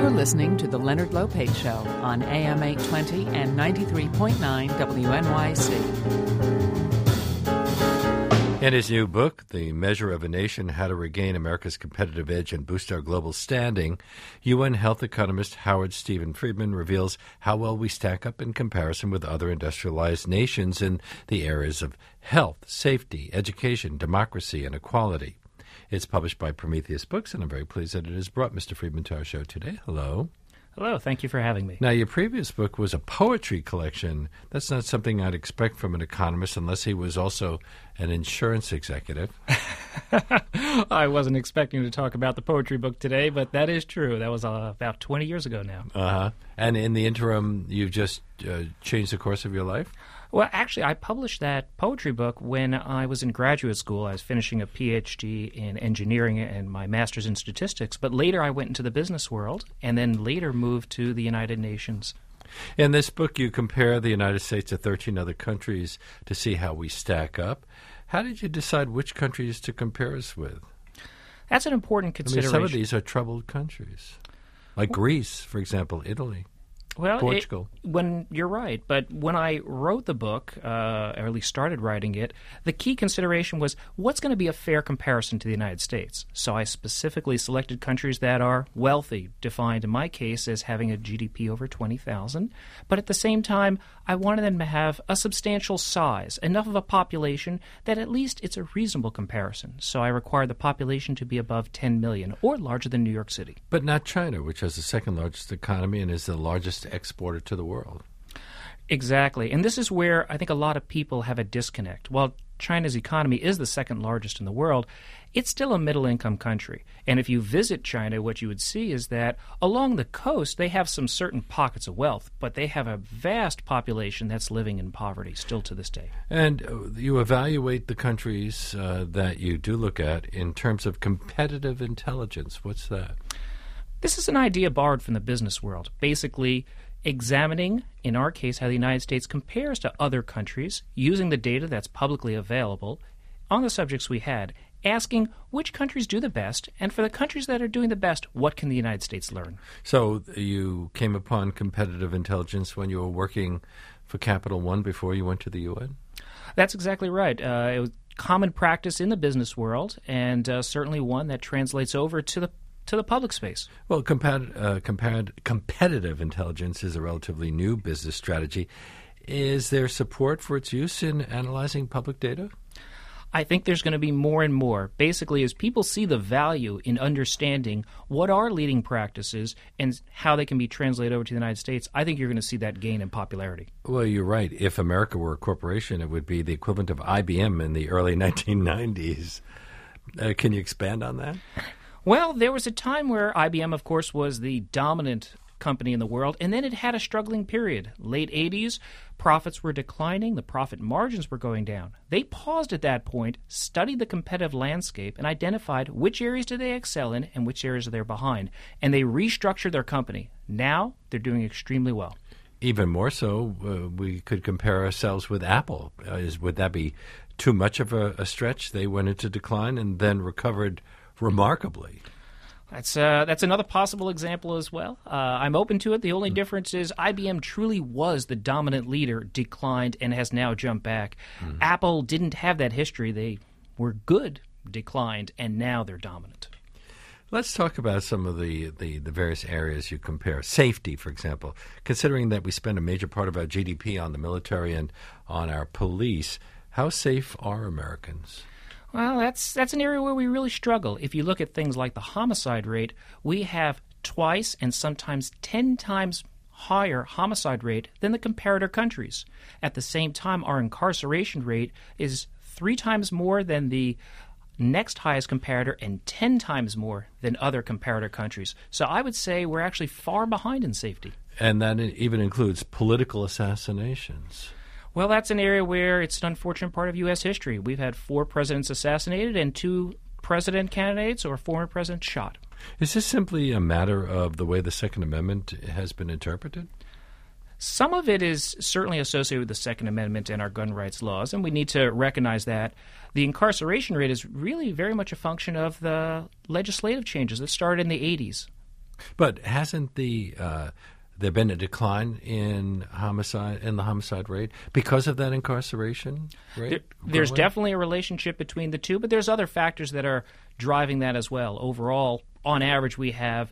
You're listening to The Leonard Lopate Show on AM 820 and 93.9 WNYC. In his new book, The Measure of a Nation, How to Regain America's Competitive Edge and Boost Our Global Standing, UN health economist Howard Stephen Friedman reveals how well we stack up in comparison with other industrialized nations in the areas of health, safety, education, democracy, and equality. It's published by Prometheus Books, and I'm very pleased that it has brought Mr. Friedman to our show today. Hello. Hello. Thank you for having me. Now, your previous book was a poetry collection. That's not something I'd expect from an economist unless he was also an insurance executive. I wasn't expecting to talk about the poetry book today, but that is true. That was about 20 years ago now. Uh-huh. And in the interim, you've just changed the course of your life? Well, actually, I published that poetry book when I was in graduate school. I was finishing a PhD in engineering and my master's in statistics, but later I went into the business world and then later moved to the United Nations. In this book, you compare the United States to 13 other countries to see how we stack up. How did you decide which countries to compare us with? That's an important consideration. Some of these are troubled countries, like Greece, for example, Italy. Well, Portugal. You're right, but when I wrote the book, or at least started writing it, the key consideration was what's going to be a fair comparison to the United States. So I specifically selected countries that are wealthy, defined in my case as having a GDP over 20,000, but at the same time, I wanted them to have a substantial size, enough of a population that at least it's a reasonable comparison. So I required the population to be above 10 million or larger than New York City. But not China, which has the second largest economy and is the largest exporter to the world. Exactly. And this is where I think a lot of people have a disconnect. While China's economy is the second largest in the world, it's still a middle-income country. And if you visit China, what you would see is that along the coast, they have some certain pockets of wealth, but they have a vast population that's living in poverty still to this day. And you evaluate the countries that you do look at in terms of competitive intelligence. What's that? This is an idea borrowed from the business world, basically examining, in our case, how the United States compares to other countries, using the data that's publicly available on the subjects we had, asking which countries do the best, and for the countries that are doing the best, what can the United States learn? So you came upon competitive intelligence when you were working for Capital One before you went to the UN? That's exactly right. It was common practice in the business world, and certainly one that translates over to the public space. Well, competitive intelligence is a relatively new business strategy. Is there support for its use in analyzing public data? I think there's going to be more and more. Basically, as people see the value in understanding what are leading practices and how they can be translated over to the United States, I think you're going to see that gain in popularity. Well, you're right. If America were a corporation, it would be the equivalent of IBM in the early 1990s. Can you expand on that? Well, there was a time where IBM, of course, was the dominant company in the world, and then it had a struggling period. Late 80s, profits were declining, the profit margins were going down. They paused at that point, studied the competitive landscape, and identified which areas do they excel in and which areas are they behind. And they restructured their company. Now, they're doing extremely well. Even more so, we could compare ourselves with Apple. Would that be too much of a stretch? They went into decline and then recovered remarkably. That's another possible example as well. I'm open to it. The only difference is IBM truly was the dominant leader, declined, and has now jumped back. Apple didn't have that history. They were good, declined, and now they're dominant. Let's talk about some of the various areas you compare. Safety, for example. Considering that we spend a major part of our GDP on the military and on our police, how safe are Americans? Well, that's an area where we really struggle. If you look at things like the homicide rate, we have twice and sometimes 10 times higher homicide rate than the comparator countries. At the same time, our incarceration rate is 3 times more than the next highest comparator and 10 times more than other comparator countries. So I would say we're actually far behind in safety. And that even includes political assassinations. Well, that's an area where it's an unfortunate part of U.S. history. We've had 4 presidents assassinated and 2 president candidates or former presidents shot. Is this simply a matter of the way the Second Amendment has been interpreted? Some of it is certainly associated with the Second Amendment and our gun rights laws, and we need to recognize that. The incarceration rate is really very much a function of the legislative changes that started in the 80s. But hasn't there been a decline in the homicide rate because of that incarceration rate? There's definitely a relationship between the two, but there's other factors that are driving that as well. Overall, on average, we have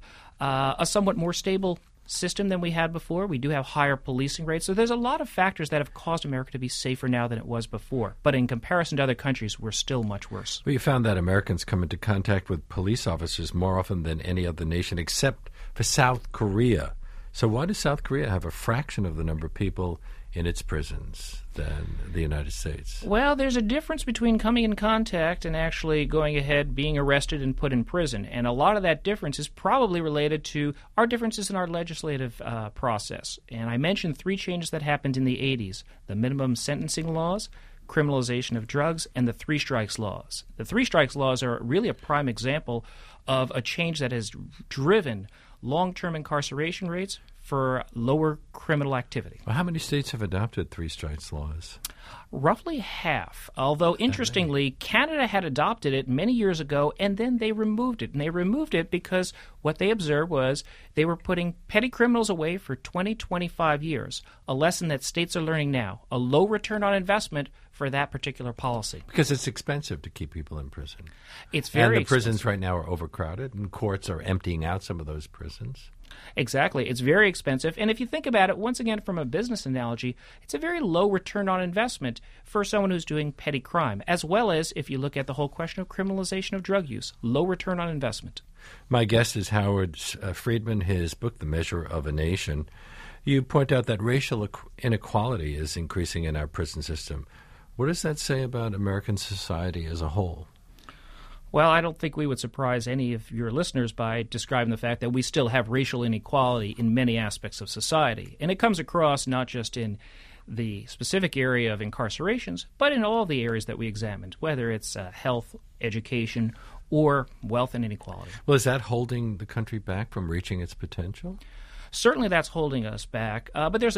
a somewhat more stable system than we had before. We do have higher policing rates. So there's a lot of factors that have caused America to be safer now than it was before. But in comparison to other countries, we're still much worse. Well, you found that Americans come into contact with police officers more often than any other nation except for South Korea. So why does South Korea have a fraction of the number of people in its prisons than the United States? Well, there's a difference between coming in contact and actually going ahead, being arrested and put in prison. And a lot of that difference is probably related to our differences in our legislative process. And I mentioned 3 changes that happened in the 80s: the minimum sentencing laws, criminalization of drugs, and the 3 strikes laws. The 3 strikes laws are really a prime example of a change that has driven long-term incarceration rates for lower criminal activity. Well, how many states have adopted 3 strikes laws? Roughly half, although interestingly, Canada had adopted it many years ago, and then they removed it. And they removed it because what they observed was they were putting petty criminals away for 20, 25 years, a lesson that states are learning now, a low return on investment for that particular policy. Because it's expensive to keep people in prison. It's very And the expensive. prisons right now are overcrowded, and courts are emptying out some of those prisons. Exactly. It's very expensive. And if you think about it, once again, from a business analogy, it's a very low return on investment for someone who's doing petty crime, as well as if you look at the whole question of criminalization of drug use. Low return on investment. My guest is Howard Friedman. His book, The Measure of a Nation. You point out that racial inequality is increasing in our prison system. What does that say about American society as a whole? Well, I don't think we would surprise any of your listeners by describing the fact that we still have racial inequality in many aspects of society. And it comes across not just in the specific area of incarcerations, but in all the areas that we examined, whether it's health, education, or wealth and inequality. Well, is that holding the country back from reaching its potential? Certainly that's holding us back, but there's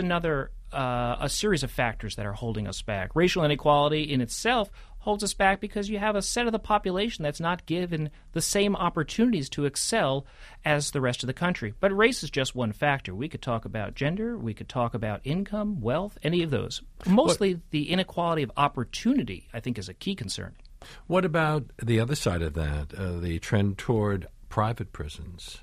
a series of factors that are holding us back. Racial inequality in itself holds us back because you have a set of the population that's not given the same opportunities to excel as the rest of the country. But race is just one factor. We could talk about gender, we could talk about income, wealth, any of those. Mostly the inequality of opportunity, I think, is a key concern. What about the other side of that, the trend toward private prisons?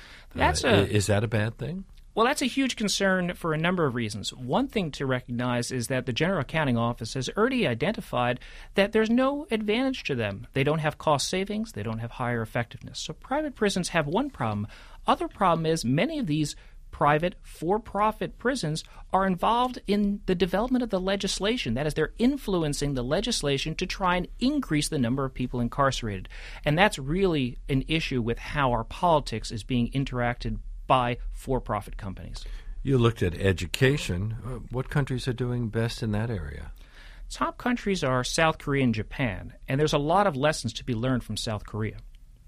Is that a bad thing? Well, that's a huge concern for a number of reasons. One thing to recognize is that the General Accounting Office has already identified that there's no advantage to them. They don't have cost savings. They don't have higher effectiveness. So private prisons have one problem. Other problem is many of these private for-profit prisons are involved in the development of the legislation. That is, they're influencing the legislation to try and increase the number of people incarcerated. And that's really an issue with how our politics is being interacted by for-profit companies. You looked at education. What countries are doing best in that area? Top countries are South Korea and Japan, and there's a lot of lessons to be learned from South Korea.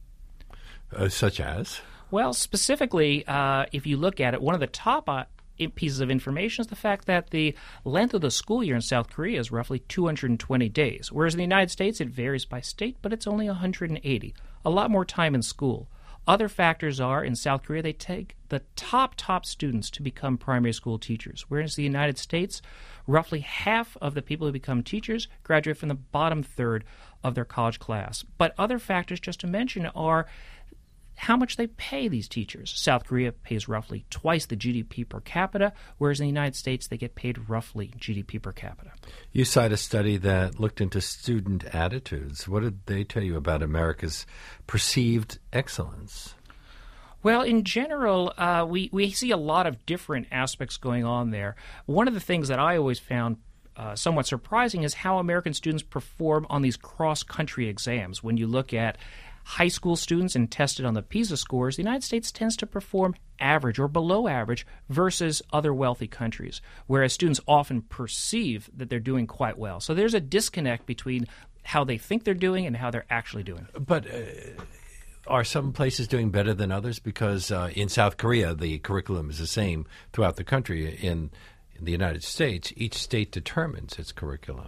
Such as? Well, specifically, if you look at it, one of the top pieces of information is the fact that the length of the school year in South Korea is roughly 220 days, whereas in the United States it varies by state, but it's only 180. A lot more time in school. Other factors are, in South Korea, they take the top students to become primary school teachers, whereas in the United States, roughly half of the people who become teachers graduate from the bottom third of their college class. But other factors, just to mention, are how much they pay these teachers. South Korea pays roughly twice the GDP per capita, whereas in the United States they get paid roughly GDP per capita. You cite a study that looked into student attitudes. What did they tell you about America's perceived excellence? Well, in general, we see a lot of different aspects going on there. One of the things that I always found somewhat surprising is how American students perform on these cross-country exams. When you look at high school students and tested on the PISA scores, the United States tends to perform average or below average versus other wealthy countries, whereas students often perceive that they're doing quite well. So there's a disconnect between how they think they're doing and how they're actually doing. But are some places doing better than others? Because in South Korea, the curriculum is the same throughout the country. In the United States, each state determines its curriculum.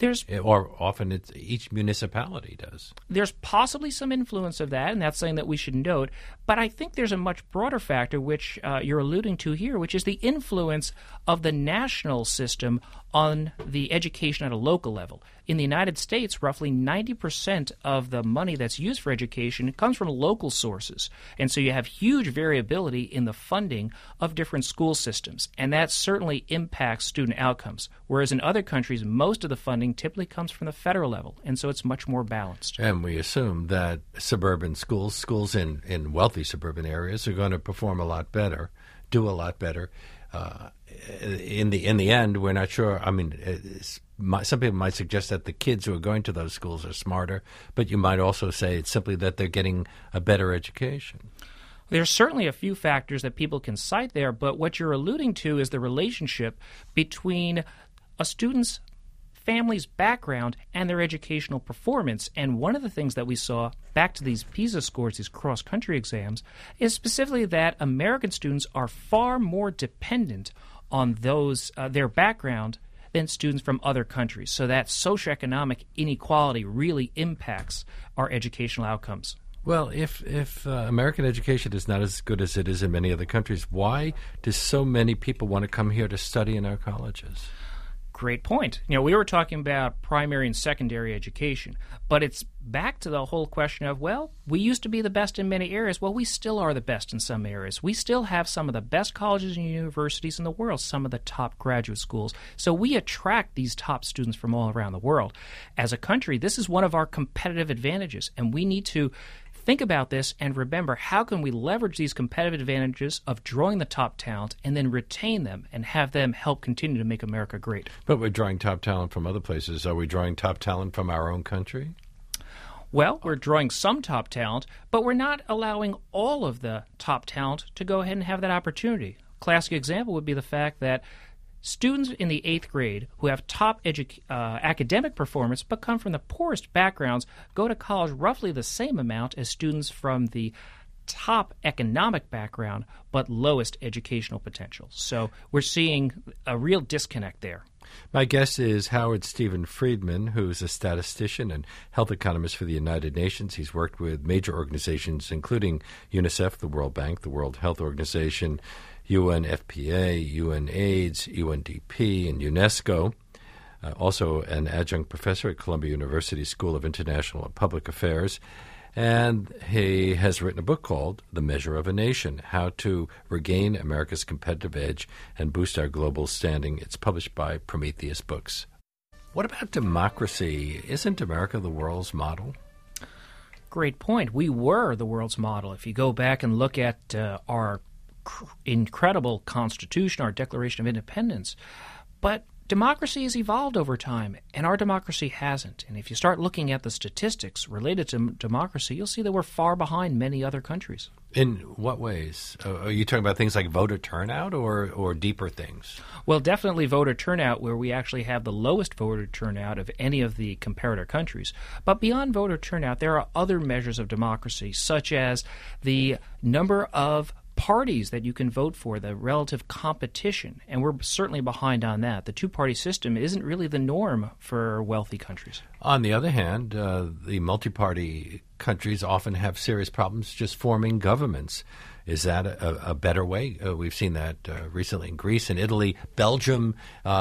Or often each municipality does. There's possibly some influence of that, and that's something that we should note. But I think there's a much broader factor, which you're alluding to here, which is the influence of the national system on the education at a local level. In the United States, roughly 90% of the money that's used for education comes from local sources. And so you have huge variability in the funding of different school systems. And that certainly impacts student outcomes. Whereas in other countries, most of the funding typically comes from the federal level. And so it's much more balanced. And we assume that suburban schools in wealthy suburban areas are going to perform a lot better, do a lot better. In the end, we're not sure. I mean, some people might suggest that the kids who are going to those schools are smarter, but you might also say it's simply that they're getting a better education. There's certainly a few factors that people can cite there, but what you're alluding to is the relationship between a student's family's background and their educational performance. And one of the things that we saw, back to these PISA scores, these cross-country exams, is specifically that American students are far more dependent on their background than students from other countries. So that socioeconomic inequality really impacts our educational outcomes. Well, if American education is not as good as it is in many other countries, why do so many people want to come here to study in our colleges? Great point. We were talking about primary and secondary education, but it's back to the whole question of, well, we used to be the best in many areas. Well, we still are the best in some areas. We still have some of the best colleges and universities in the world, some of the top graduate schools. So we attract these top students from all around the world. As a country, this is one of our competitive advantages, and we need to think about this and remember, how can we leverage these competitive advantages of drawing the top talent and then retain them and have them help continue to make America great? But we're drawing top talent from other places. Are we drawing top talent from our own country? Well, we're drawing some top talent, but we're not allowing all of the top talent to go ahead and have that opportunity. A classic example would be the fact that students in the 8th grade who have top academic performance but come from the poorest backgrounds go to college roughly the same amount as students from the top economic background but lowest educational potential. So we're seeing a real disconnect there. My guest is Howard Stephen Friedman, who is a statistician and health economist for the United Nations. He's worked with major organizations including UNICEF, the World Bank, the World Health Organization, UNFPA, UNAIDS, UNDP, and UNESCO. Also an adjunct professor at Columbia University School of International and Public Affairs. And he has written a book called The Measure of a Nation, How to Regain America's Competitive Edge and Boost Our Global Standing. It's published by Prometheus Books. What about democracy? Isn't America the world's model? Great point. We were the world's model. If you go back and look at our incredible Constitution, our Declaration of Independence. But democracy has evolved over time, and our democracy hasn't. And if you start looking at the statistics related to democracy, you'll see that we're far behind many other countries. In what ways? Are you talking about things like voter turnout or deeper things? Well, definitely voter turnout, where we actually have the lowest voter turnout of any of the comparator countries. But beyond voter turnout, there are other measures of democracy, such as the number of parties that you can vote for, the relative competition, and we're certainly behind on that. The two-party system isn't really the norm for wealthy countries. On the other hand, the multi-party countries often have serious problems just forming governments. Is that a better way? We've seen that recently in Greece and Italy. Belgium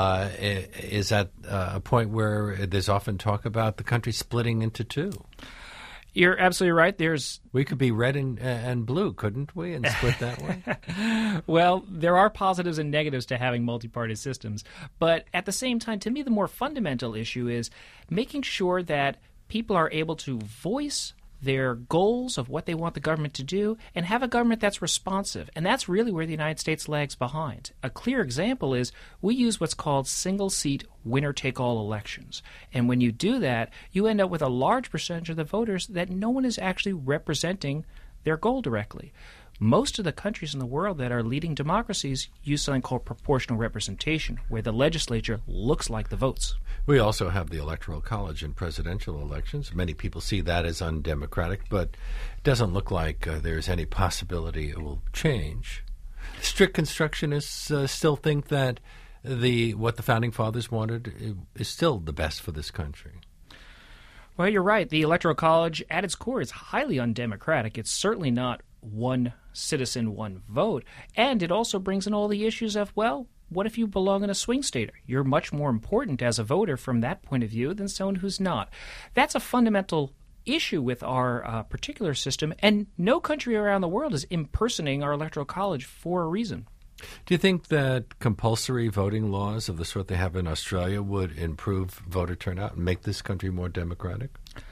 is at a point where there's often talk about the country splitting into two. You're absolutely right. We could be red and blue, couldn't we, and split that way? Well, there are positives and negatives to having multi-party systems. But at the same time, to me, the more fundamental issue is making sure that people are able to voice their goals of what they want the government to do and have a government that's responsive. And that's really where the United States lags behind. A clear example is we use what's called single-seat winner-take-all elections. And when you do that, you end up with a large percentage of the voters that no one is actually representing their goal directly. Most of the countries in the world that are leading democracies use something called proportional representation, where the legislature looks like the votes. We also have the Electoral College in presidential elections. Many people see that as undemocratic, but it doesn't look like there's any possibility it will change. Strict constructionists still think that what the Founding Fathers wanted is still the best for this country. Well, you're right. The Electoral College, at its core, is highly undemocratic. It's certainly not one citizen, one vote. And it also brings in all the issues of, well, what if you belong in a swing state? You're much more important as a voter from that point of view than someone who's not. That's a fundamental issue with our particular system, and no country around the world is impersonating our Electoral College for a reason. Do you think that compulsory voting laws of the sort they have in Australia would improve voter turnout and make this country more democratic?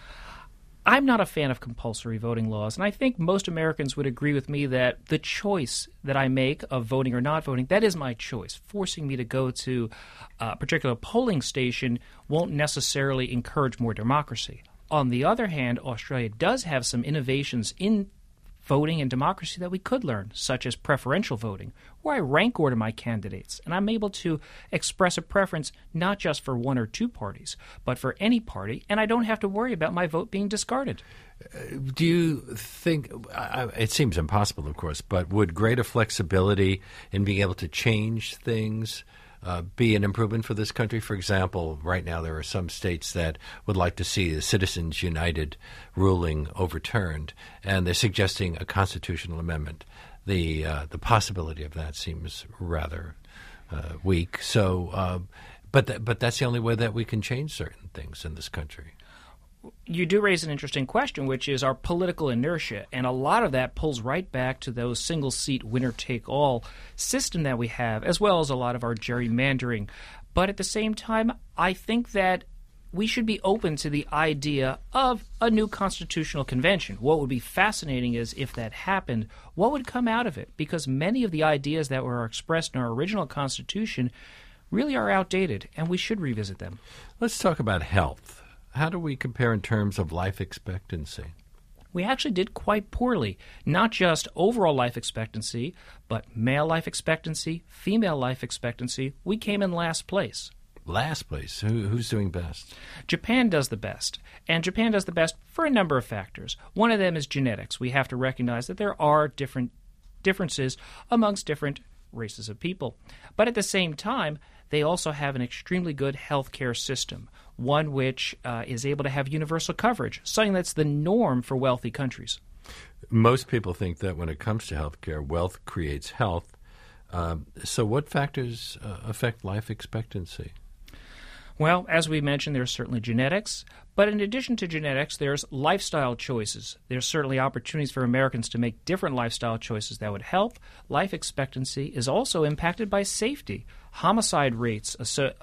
I'm not a fan of compulsory voting laws, and I think most Americans would agree with me that the choice that I make of voting or not voting, that is my choice. Forcing me to go to a particular polling station won't necessarily encourage more democracy. On the other hand, Australia does have some innovations in voting and democracy that we could learn, such as preferential voting, where I rank order my candidates, and I'm able to express a preference not just for one or two parties, but for any party, and I don't have to worry about my vote being discarded. Do you think, it seems impossible, of course, but would greater flexibility in being able to change things be an improvement for this country? For example, right now there are some states that would like to see the Citizens United ruling overturned, and they're suggesting a constitutional amendment. The possibility of that seems rather weak. So, but that's the only way that we can change certain things in this country. You do raise an interesting question, which is our political inertia, and a lot of that pulls right back to those single-seat winner-take-all system that we have, as well as a lot of our gerrymandering. But at the same time, I think that we should be open to the idea of a new constitutional convention. What would be fascinating is if that happened, what would come out of it? Because many of the ideas that were expressed in our original Constitution really are outdated, and we should revisit them. Let's talk about health. How do we compare in terms of life expectancy? We actually did quite poorly, not just overall life expectancy, but male life expectancy, female life expectancy. We came in last place. Last place? Who's doing best? Japan does the best, and Japan does the best for a number of factors. One of them is genetics. We have to recognize that there are differences amongst different races of people. But at the same time, they also have an extremely good healthcare system, one which is able to have universal coverage, something that's the norm for wealthy countries. Most people think that when it comes to healthcare, wealth creates health. So what factors affect life expectancy? Well, as we mentioned, there's certainly genetics, but in addition to genetics, there's lifestyle choices. There's certainly opportunities for Americans to make different lifestyle choices that would help. Life expectancy is also impacted by safety. Homicide rates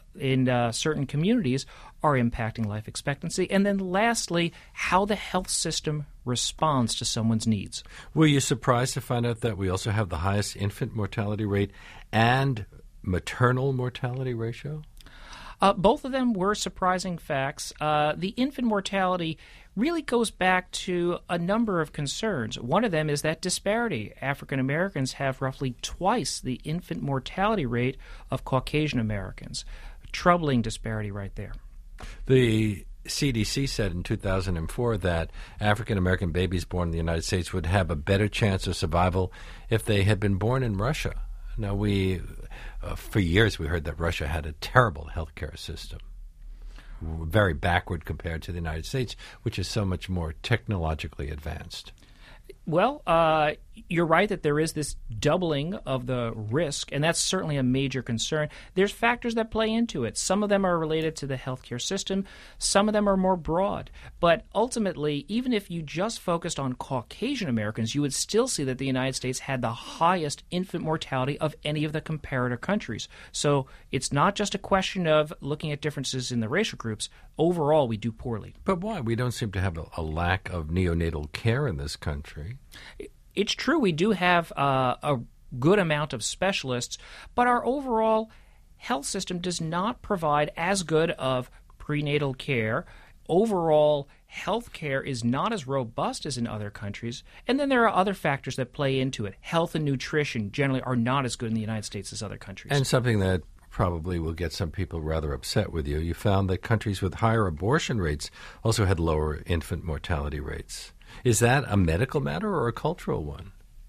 in certain communities are impacting life expectancy. And then lastly, how the health system responds to someone's needs. Were you surprised to find out that we also have the highest infant mortality rate and maternal mortality ratio? Both of them were surprising facts. The infant mortality really goes back to a number of concerns. One of them is that disparity. African Americans have roughly twice the infant mortality rate of Caucasian Americans. Troubling disparity right there. The CDC said in 2004 that African American babies born in the United States would have a better chance of survival if they had been born in Russia. Now, for years we heard that Russia had a terrible healthcare system, very backward compared to the United States, which is so much more technologically advanced. Well, you're right that there is this doubling of the risk, and that's certainly a major concern. There's factors that play into it. Some of them are related to the healthcare system. Some of them are more broad. But ultimately, even if you just focused on Caucasian Americans, you would still see that the United States had the highest infant mortality of any of the comparator countries. So it's not just a question of looking at differences in the racial groups. Overall, we do poorly. But why? We don't seem to have a lack of neonatal care in this country. It's true we do have a good amount of specialists, but our overall health system does not provide as good of prenatal care. Overall health care is not as robust as in other countries. And then there are other factors that play into it. Health and nutrition generally are not as good in the United States as other countries. And something that probably will get some people rather upset with you, you found that countries with higher abortion rates also had lower infant mortality rates. Is that a medical matter or a cultural one?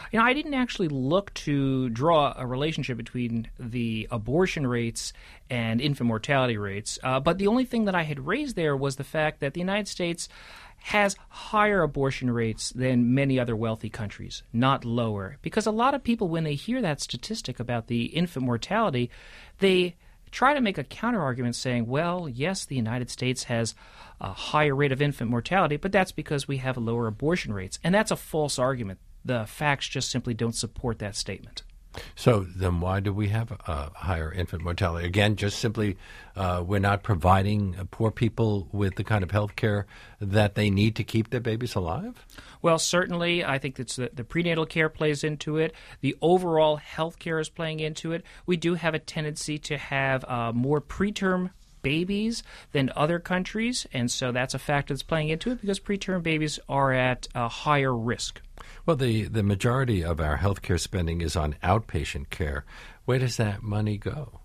I didn't actually look to draw a relationship between the abortion rates and infant mortality rates, but the only thing that I had raised there was the fact that the United States has higher abortion rates than many other wealthy countries, not lower. Because a lot of people, when they hear that statistic about the infant mortality, they try to make a counter-argument saying, well, yes, the United States has a higher rate of infant mortality, but that's because we have lower abortion rates. And that's a false argument. The facts just simply don't support that statement. So then why do we have a higher infant mortality? Again, just simply we're not providing poor people with the kind of health care that they need to keep their babies alive? Well, certainly, I think it's the prenatal care plays into it. The overall health care is playing into it. We do have a tendency to have more preterm babies than other countries, and so that's a factor that's playing into it because preterm babies are at a higher risk. Well, the majority of our healthcare spending is on outpatient care. Where does that money go?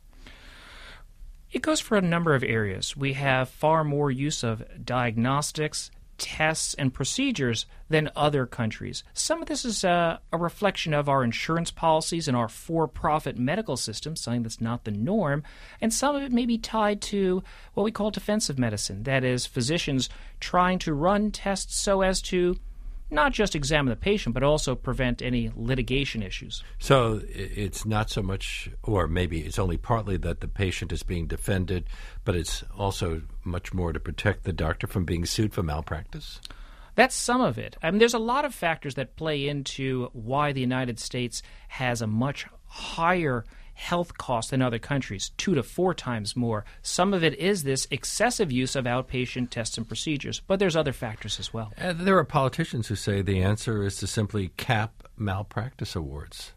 It goes for a number of areas. We have far more use of diagnostics, tests, and procedures than other countries. Some of this is a reflection of our insurance policies and our for-profit medical system, something that's not the norm, and some of it may be tied to what we call defensive medicine, that is, physicians trying to run tests so as to not just examine the patient, but also prevent any litigation issues. So it's not so much, or maybe it's only partly that the patient is being defended, but it's also much more to protect the doctor from being sued for malpractice? That's some of it. I mean, there's a lot of factors that play into why the United States has a much higher health cost than other countries, 2 to 4 times more. Some of it is this excessive use of outpatient tests and procedures, but there's other factors as well. There are politicians who say the answer is to simply cap malpractice awards.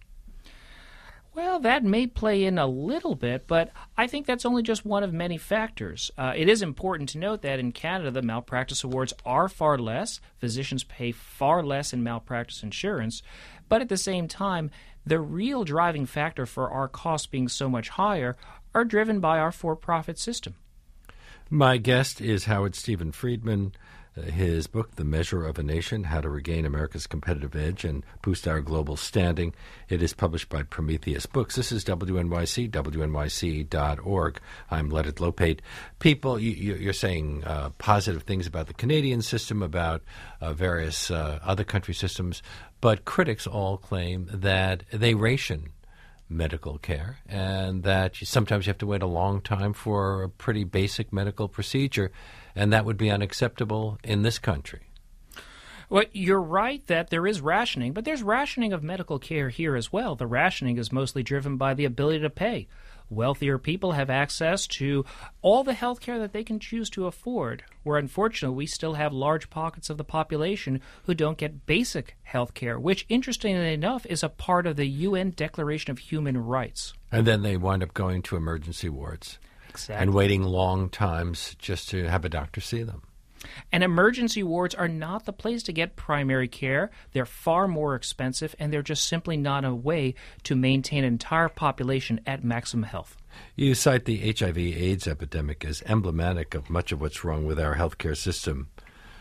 Well, that may play in a little bit, but I think that's only just one of many factors. It is important to note that in Canada, the malpractice awards are far less. Physicians pay far less in malpractice insurance. But at the same time, the real driving factor for our costs being so much higher are driven by our for-profit system. My guest is Howard Stephen Friedman. His book, The Measure of a Nation, How to Regain America's Competitive Edge and Boost Our Global Standing. It is published by Prometheus Books. This is WNYC, WNYC.org. I'm Leonard Lopate. People, you're saying positive things about the Canadian system, about various other country systems, but critics all claim that they ration medical care and that sometimes you have to wait a long time for a pretty basic medical procedure, and that would be unacceptable in this country. Well, you're right that there is rationing, but there's rationing of medical care here as well. The rationing is mostly driven by the ability to pay. Wealthier people have access to all the health care that they can choose to afford, where unfortunately we still have large pockets of the population who don't get basic health care, which, interestingly enough, is a part of the UN Declaration of Human Rights. And then they wind up going to emergency wards. Exactly. And waiting long times just to have a doctor see them. And emergency wards are not the place to get primary care. They're far more expensive, and they're just simply not a way to maintain an entire population at maximum health. You cite the HIV/AIDS epidemic as emblematic of much of what's wrong with our healthcare system.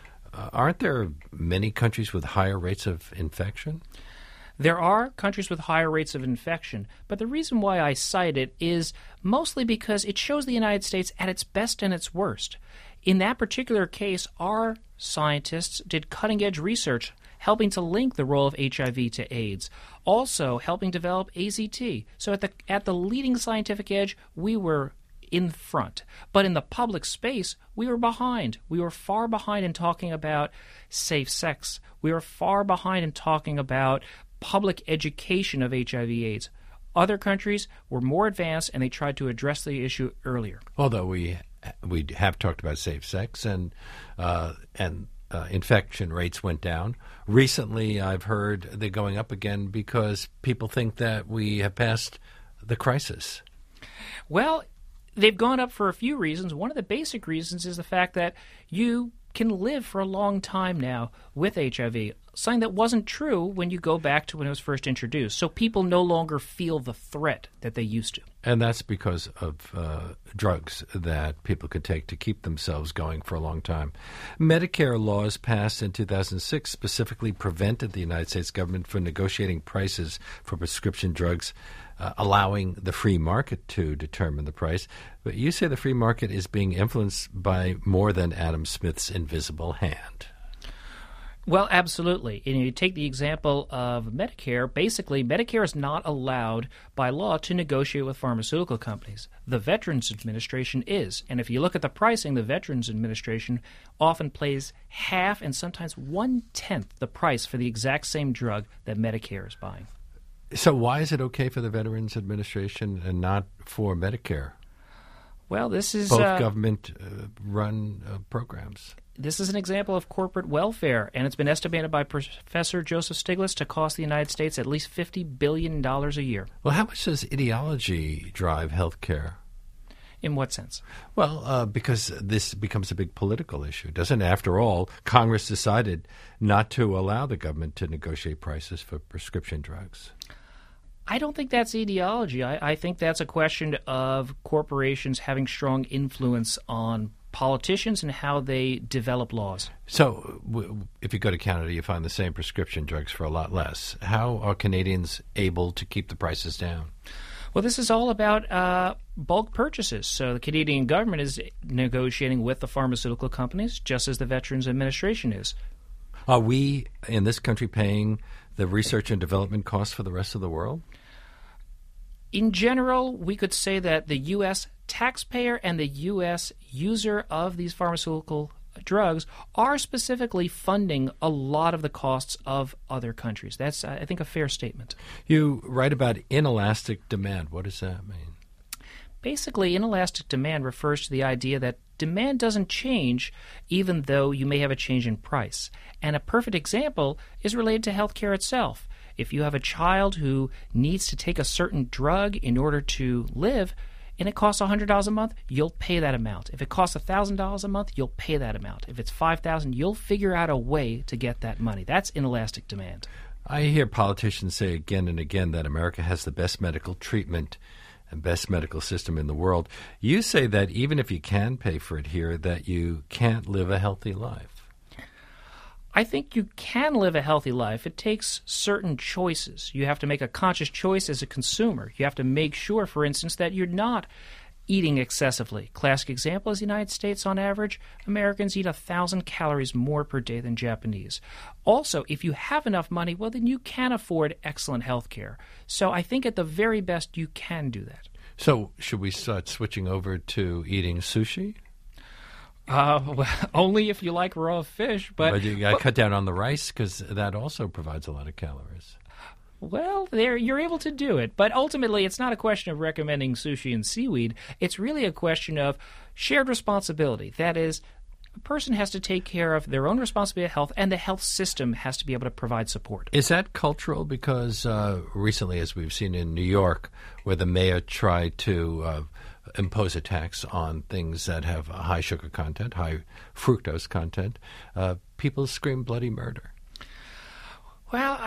Aren't there many countries with higher rates of infection? There are countries with higher rates of infection, but the reason why I cite it is mostly because it shows the United States at its best and its worst. In that particular case, our scientists did cutting-edge research helping to link the role of HIV to AIDS, also helping develop AZT. So at the leading scientific edge, we were in front. But in the public space, we were behind. We were far behind in talking about safe sex. We were far behind in talking about public education of HIV/AIDS. Other countries were more advanced, and they tried to address the issue earlier. Although we have talked about safe sex and infection rates went down. Recently, I've heard they're going up again because people think that we have passed the crisis. Well, they've gone up for a few reasons. One of the basic reasons is the fact that you can live for a long time now with HIV. something that wasn't true when you go back to when it was first introduced. So people no longer feel the threat that they used to. And that's because of drugs that people could take to keep themselves going for a long time. Medicare laws passed in 2006 specifically prevented the United States government from negotiating prices for prescription drugs, allowing the free market to determine the price. But you say the free market is being influenced by more than Adam Smith's invisible hand. Well, absolutely. And you take the example of Medicare. Basically, Medicare is not allowed by law to negotiate with pharmaceutical companies. The Veterans Administration is. And if you look at the pricing, the Veterans Administration often pays half and sometimes 1/10 the price for the exact same drug that Medicare is buying. So why is it okay for the Veterans Administration and not for Medicare? Well, this is both government-run programs. This is an example of corporate welfare, and it's been estimated by Professor Joseph Stiglitz to cost the United States at least $50 billion a year. Well, how much does ideology drive health care? In what sense? Well, because this becomes a big political issue, doesn't it? After all, Congress decided not to allow the government to negotiate prices for prescription drugs. I don't think that's ideology. I think that's a question of corporations having strong influence on politicians and how they develop laws. So if you go to Canada, you find the same prescription drugs for a lot less. How are Canadians able to keep the prices down? Well, this is all about bulk purchases. So the Canadian government is negotiating with the pharmaceutical companies, just as the Veterans Administration is. Are we in this country paying the research and development costs for the rest of the world? In general, we could say that the U.S. taxpayer and the U.S. user of these pharmaceutical drugs are specifically funding a lot of the costs of other countries. That's, I think, a fair statement. You write about inelastic demand. What does that mean? Basically, inelastic demand refers to the idea that demand doesn't change even though you may have a change in price. And a perfect example is related to healthcare itself. If you have a child who needs to take a certain drug in order to live, and it costs $100 a month, you'll pay that amount. If it costs $1,000 a month, you'll pay that amount. If it's $5,000, you'll figure out a way to get that money. That's inelastic demand. I hear politicians say again and again that America has the best medical treatment and best medical system in the world. You say that even if you can pay for it here, that you can't live a healthy life. I think you can live a healthy life. It takes certain choices. You have to make a conscious choice as a consumer. You have to make sure, for instance, that you're not eating excessively. Classic example is the United States. On average, Americans eat 1,000 calories more per day than Japanese. Also, if you have enough money, well, then you can afford excellent health care. So I think at the very best, you can do that. So should we start switching over to eating sushi? Well, only if you like raw fish. But you got to cut down on the rice because that also provides a lot of calories. Well, you're able to do it. But ultimately, it's not a question of recommending sushi and seaweed. It's really a question of shared responsibility. That is, a person has to take care of their own responsibility of health, and the health system has to be able to provide support. Is that cultural? Because recently, as we've seen in New York, where the mayor tried to impose a tax on things that have a high sugar content, high fructose content, people scream bloody murder. Well,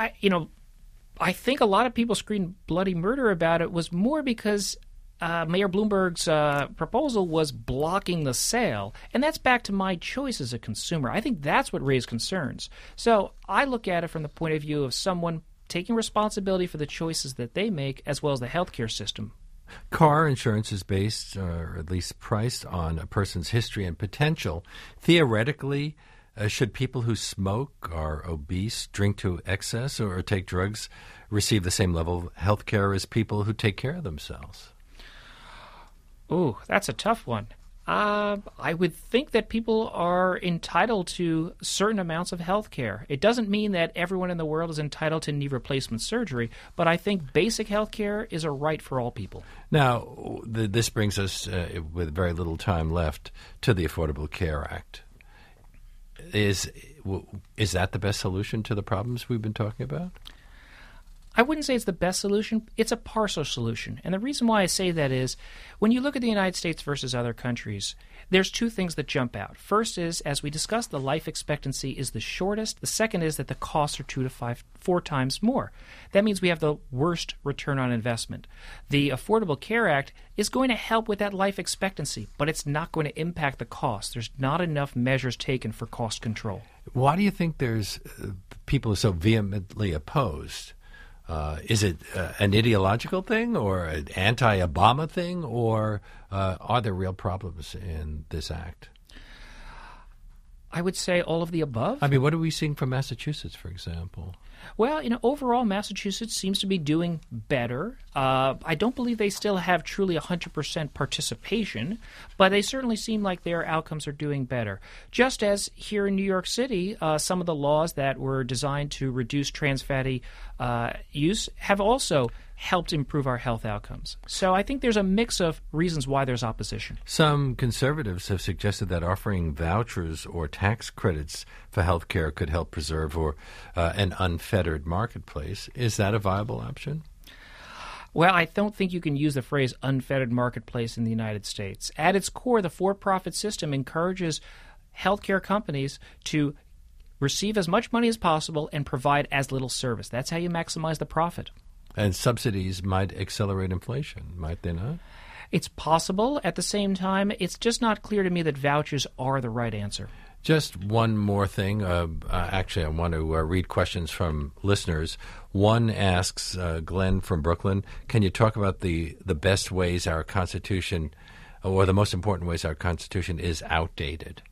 I think a lot of people screamed bloody murder about it was more because Mayor Bloomberg's proposal was blocking the sale. And that's back to my choice as a consumer. I think that's what raised concerns. So I look at it from the point of view of someone taking responsibility for the choices that they make as well as the healthcare system. Car insurance is based, or at least priced, on a person's history and potential. Theoretically, should people who smoke, are obese, drink to excess, or take drugs receive the same level of health care as people who take care of themselves? Ooh, that's a tough one. I would think that people are entitled to certain amounts of health care. It doesn't mean that everyone in the world is entitled to knee replacement surgery, but I think basic health care is a right for all people. Now, this brings us, with very little time left, to the Affordable Care Act. Is that the best solution to the problems we've been talking about? I wouldn't say it's the best solution. It's a partial solution. And the reason why I say that is when you look at the United States versus other countries, there's two things that jump out. First is, as we discussed, the life expectancy is the shortest. The second is that the costs are 2 to 4 times more. That means we have the worst return on investment. The Affordable Care Act is going to help with that life expectancy, but it's not going to impact the cost. There's not enough measures taken for cost control. Why do you think there's people are so vehemently opposed? Is it an ideological thing or an anti-Obama thing, or are there real problems in this act? I would say all of the above. I mean, what are we seeing from Massachusetts, for example? Well, overall, Massachusetts seems to be doing better. I don't believe they still have truly 100% participation, but they certainly seem like their outcomes are doing better. Just as here in New York City, some of the laws that were designed to reduce trans fatty use have also helped improve our health outcomes. So I think there's a mix of reasons why there's opposition. Some conservatives have suggested that offering vouchers or tax credits for health care could help preserve an unfettered marketplace. Is that a viable option? Well, I don't think you can use the phrase unfettered marketplace in the United States. At its core, the for-profit system encourages healthcare companies to receive as much money as possible and provide as little service. That's how you maximize the profit. And subsidies might accelerate inflation, might they not? It's possible. At the same time, it's just not clear to me that vouchers are the right answer. Just one more thing. Actually, I want to read questions from listeners. One asks, Glenn from Brooklyn, can you talk about the best ways our Constitution, or the most important ways our Constitution is outdated?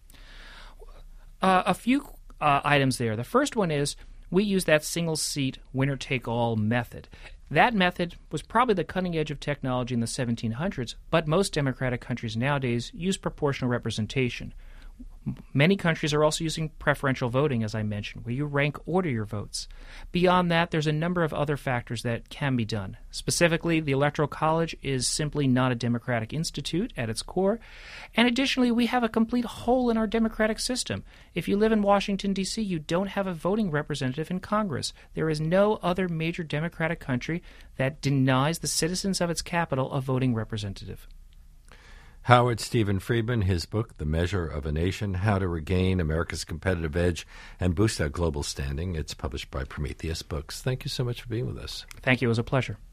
A few items there. The first one is we use that single-seat, winner-take-all method. That method was probably the cutting edge of technology in the 1700s, but most democratic countries nowadays use proportional representation. Many countries are also using preferential voting, as I mentioned, where you rank order your votes. Beyond that, there's a number of other factors that can be done. Specifically, the Electoral College is simply not a democratic institute at its core. And additionally, we have a complete hole in our democratic system. If you live in Washington, D.C., you don't have a voting representative in Congress. There is no other major democratic country that denies the citizens of its capital a voting representative. Howard Stephen Friedman, his book, The Measure of a Nation, How to Regain America's Competitive Edge and Boost Our Global Standing. It's published by Prometheus Books. Thank you so much for being with us. Thank you. It was a pleasure.